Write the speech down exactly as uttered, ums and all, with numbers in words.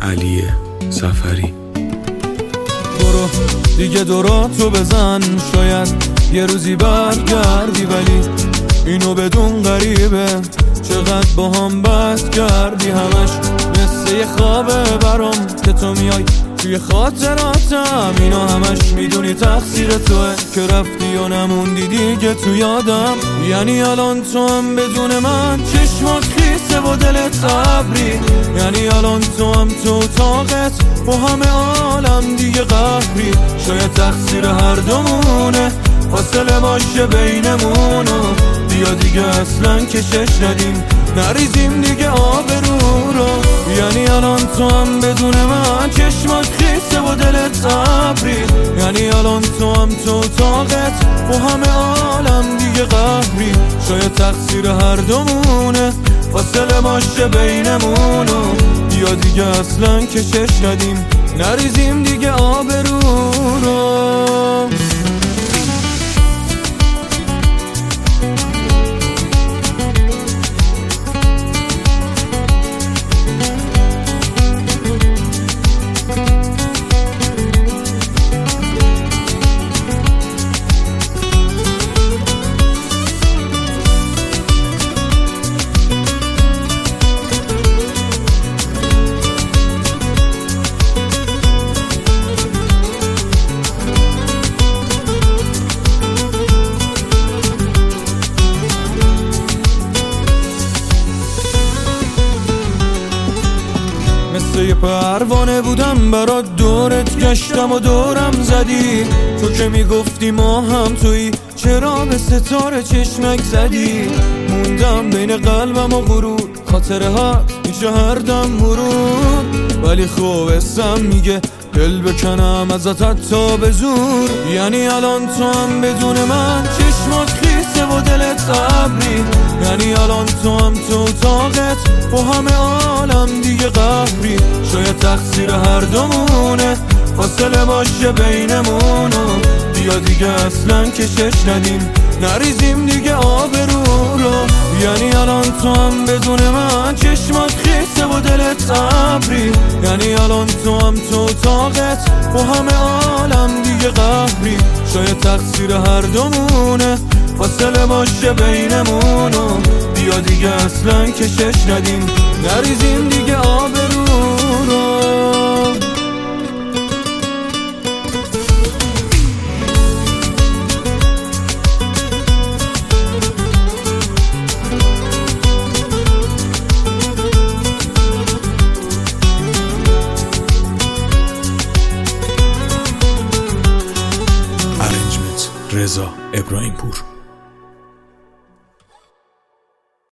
علی سفری. برو دیگه دوراتو بزن، شاید یه روزی برگردی، ولی اینو بدون غریبه چقدر با هم بد کردی. همش مثل یه خوابه برام که تو میای توی خاطراتم، اینا همش میدونی تقصیر توه که رفتی و نموندی دیگه تو یادم. یعنی الان تو هم بدون من چشمات خیسه و دلت ابری، یعنی الان تو هم تو اتاقت با همه عالم دیگه قهری. شاید تقصیر هر دومونه، فاصله باشه بینمونو، بیا دیگه اصلا کشش ندیم، نریزیم دیگه آبرو رو. یعنی الان تو هم بدون من چشمات خیسه و دلت ابری، یعنی الان تو هم تو اتاقت با همه عالم دیگه قهری. شاید تقصیر هر دومونه، فاصله باشه بینمونو، بیا دیگه اصلا کشش ندیم، نریزیم دیگه آبرو رو. مثل یه پروانه بودم برات دورت گشتم و دورم زدی، تو که میگفتی ما هم تویی چرا به ستاره چشمک زدی. موندم بین قلبم و غرور، خاطره ها میشه هر دم مرور، ولی خوب اسم میگه دل بکنم ازت تا به زور. یعنی الان تو هم بدون من چشمات خیسه و دلت ابری، یعنی الان تو هم تو اتاقت با همه عالم دیگه قهری. شاید تقصیر هر دومونه، فاصله باشه بینمونو، بیا دیگه اصلا کشش ندیم، نریزیم دیگه آبرو رو. یعنی الان تو هم بدون من چشمات خیسه و دلت ابری، یعنی الان تو هم تو اتاقت با همه عالم دیگه قهری. شاید تقصیر هر دومونه، فاصله باشه بینمونو، بیا دیگه اصلا کشش ندیم، نریزیم دیگه آبرو رو. رضا ابراهیم پور.